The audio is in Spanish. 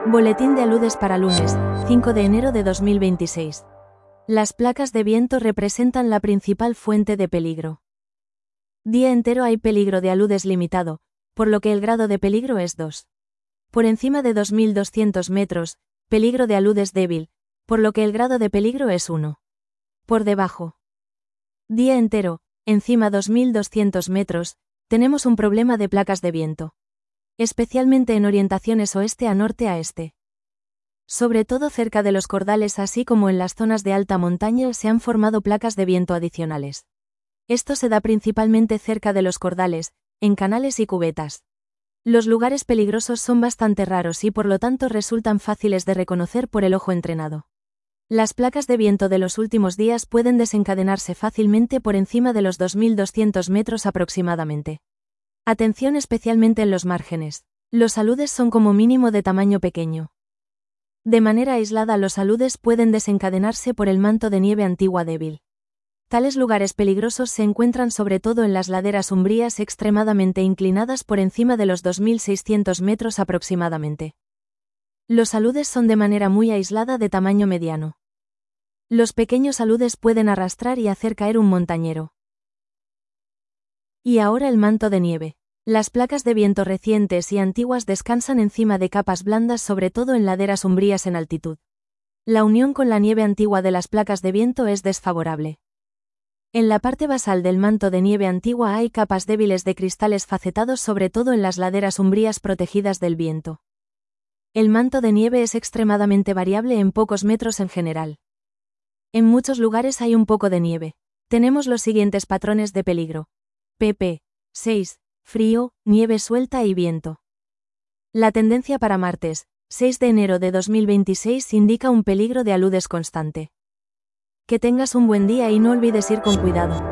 Boletín de aludes para lunes, 5 de enero de 2026. Las placas de viento representan la principal fuente de peligro. Día entero hay peligro de aludes limitado, por lo que el grado de peligro es 2. Por encima de 2200 metros, peligro de aludes débil, por lo que el grado de peligro es 1. Por debajo. Día entero, encima 2200 metros, tenemos un problema de placas de viento. Especialmente en orientaciones oeste a norte a este. Sobre todo cerca de los cordales así como en las zonas de alta montaña se han formado placas de viento adicionales. Esto se da principalmente cerca de los cordales, en canales y cubetas. Los lugares peligrosos son bastante raros y por lo tanto resultan fáciles de reconocer por el ojo entrenado. Las placas de viento de los últimos días pueden desencadenarse fácilmente por encima de los 2200 metros aproximadamente. Atención especialmente en los márgenes. Los aludes son como mínimo de tamaño pequeño. De manera aislada los aludes pueden desencadenarse por el manto de nieve antigua débil. Tales lugares peligrosos se encuentran sobre todo en las laderas umbrías extremadamente inclinadas por encima de los 2600 metros aproximadamente. Los aludes son de manera muy aislada de tamaño mediano. Los pequeños aludes pueden arrastrar y hacer caer un montañero. Y ahora el manto de nieve. Las placas de viento recientes y antiguas descansan encima de capas blandas sobre todo en laderas umbrías en altitud. La unión con la nieve antigua de las placas de viento es desfavorable. En la parte basal del manto de nieve antigua hay capas débiles de cristales facetados sobre todo en las laderas umbrías protegidas del viento. El manto de nieve es extremadamente variable en pocos metros en general. En muchos lugares hay un poco de nieve. Tenemos los siguientes patrones de peligro. pp. 6. Frío, nieve suelta y viento. La tendencia para martes, 6 de enero de 2026 indica un peligro de aludes constante. Que tengas un buen día y no olvides ir con cuidado.